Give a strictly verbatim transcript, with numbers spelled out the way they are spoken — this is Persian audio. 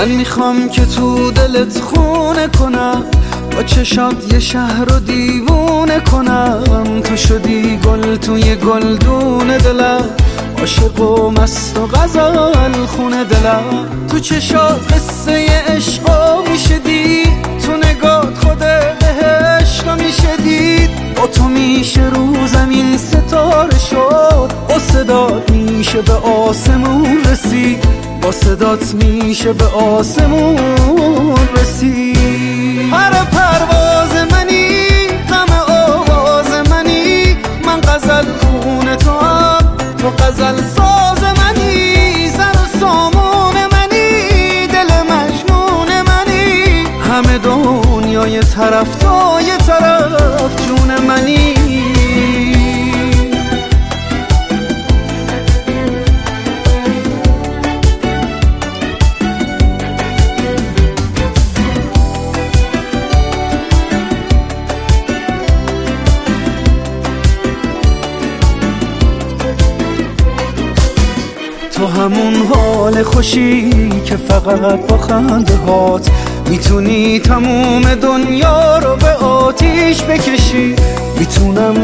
من میخوام که تو دلت خونه کنم، با چشات یه شهر رو دیوونه کنم. تو شدی گل توی گلدون دلم، عاشق و مست و غزل خونه دلم. تو چشات قصه عشقا میشه دید، تو نگات خود بهشت رو میشه دید. با تو میشه رو زمین ستاره شد، با صدات میشه به آسمون رسید، با صدات میشه به آسمون رسید. هر پرواز منی، غم آواز منی، من غزل خون تو هم، تو غزل ساز منی. زر و سامون منی، دل مجنون منی، همه دنیای طرف تا یه طرف جون منی. تو همون حال خوشی که فقط با خنده هات میتونی تموم دنیا رو به آتیش بکشی. میتونم